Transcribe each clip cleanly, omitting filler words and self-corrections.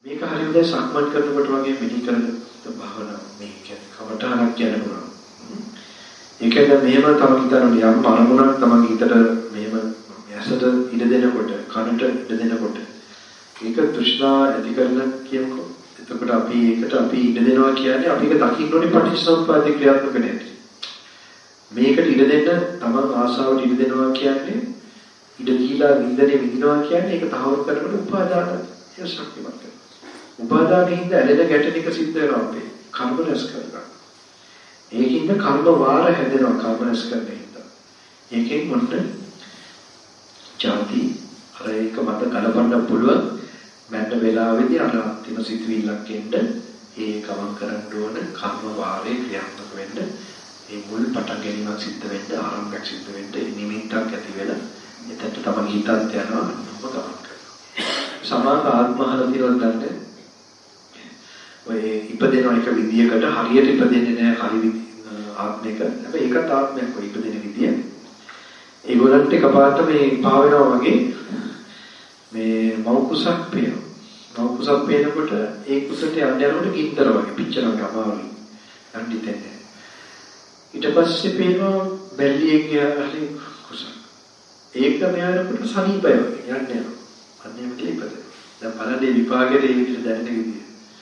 මේක හරියට සක්මන් කරනකොට වගේ මෙහි කරන භාවනාව මේ කියන්නේ කමඨානක් කියනවා. ඒකද මෙහෙම තම හිතනවා යම් අරමුණක් තමයි හිතට මෙහෙම ඇසට ඉඩ දෙනකොට කනට ඉඩ දෙනකොට ඒක තෘෂ්ණා ඇති කරන කියනකො. එතකොට අපි ඒකට අපි ඉඩ දෙනවා කියන්නේ අපි ඒක දකින්න ඕනේ පටිච්චසමුප්පාද ක්‍රියාත්මක නැති. මේකට ඉඩ දෙන්න තමන් ආශාවට ඉඩ දෙනවා කියන්නේ ඉඩ දීලා විඳිනේ විඳිනවා කියන්නේ ඒක තහවුරු කරනකොට උපාදාන ඒ ශක්තිමත් කරනවා. උපාදානෙින්ද ඇලෙන ගැටෙන එක සිද්ධ වෙනවා අපේ කර්ම රැස් කරගන්න. ඒකින්ද කර්ම වාර හැදෙනවා කර්ම රැස් කරන හින්දා. ඒකෙන් මොන්න ජාති අර ඒක මත කලපන්න පුළුවන් මැන්න වෙලාවේදී අර අන්තිම සිතුවිල්ලක් එන්න ඒ ගමන් කරන්න ඕන කර්ම වාරේ ක්‍රියාත්මක වෙන්න ඒ මුල් පටන් ගැනීමක් සිද්ධ වෙන්න ආරම්භයක් සිද්ධ වෙන්න නිමිත්තක් ඇති වෙලා එතට තමයි හිතත් යනවා ගමන් කරනවා. සමාන ආත්මහල දිරවන්න ඔය ඉපදෙන එක විදියකට හරියට ඉපදෙන්නේ නැහැ හරි ආත්මික. හැබැයි ඒකත් ආත්මයක් ඔය ඉපදෙන විදිය. ඒගොල්ලන්ට එකපාරට මේ පා වෙනවා වගේ මේ මව් කුසක් පේනවා. මව් කුසක් පේනකොට ඒ කුසට යන්න යනකොට ගින්දර වගේ පිච්චෙනවා අමාරුයි. යන්න දෙන්නේ. ඊට පස්සේ පේනවා බැල්ලියේ හරි කුසක්. ඒක මෙයාට සනීපය වගේ යන්න යනවා. අන්නේම කියලා ඉපදෙනවා. දැන් බලන්නේ විපාකයේ ඒ විදිහට දැනෙන විදිය.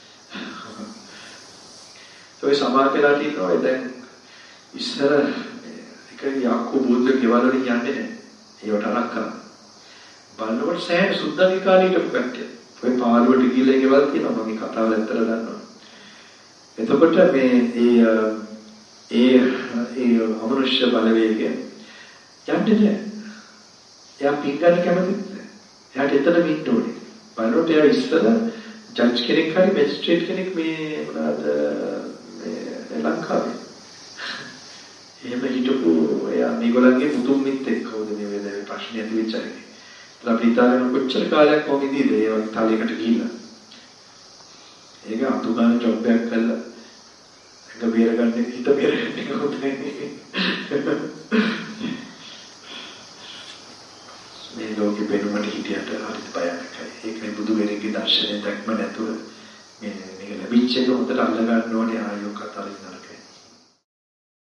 ඔය සමාජයලා තියෙනවා දැන් ඉස්සර එක යාකෝ බුද්ධ ගෙවල් වලින් යන්නේ නැහැ. ඒවට අරක් කරා. බලනකොට සෑහෙන සුද්ධගේ කාලේට පැත්තේ. ඔය පාළුවට ගිහලා ගෙවල් තියෙනවා මගේ කතාව ඇත්තට දන්නවා. එතකොට මේ ඒ අමනුෂ්‍ය බලවේගය යන්නේ නැහැ. එයා පිංගන්න කැමතිත් නැහැ. එයාට එතන ඉන්න ඕනේ. බලනකොට එයා ඉස්සර ජජ් කෙනෙක් හරි මැජිස්ට්‍රේට් කෙනෙක් මේ මොනවාද ලංකාවේ. එහෙම හිටපු එයා මේගොල්ලන්ගේ මුතුන් මිත්තෙක් කවුද මේ වෙලාවේ ප්‍රශ්න ඇති වෙච්ච අය. ඒත් අපි ඉතාලෙන් කොච්චර කාලයක් මොකදීද ඒ වගේ තාලයකට ගිහිල්ලා. ඒක අතු ගන්න ජොබ් එකක් කළා. ඒක බේරගන්න හිත බේරගන්න කොහොමද? මේ ලෝකෙ බෙනුමට හිටියට හරිත් බයයි. ඒකනේ බුදු කෙනෙක්ගේ දර්ශනය දැක්ම නැතුව මේ මේක ලැබිච්ච එක හොඳට අල්ල ගන්න ඕනේ ආයෝ කතාලින් නරකයි.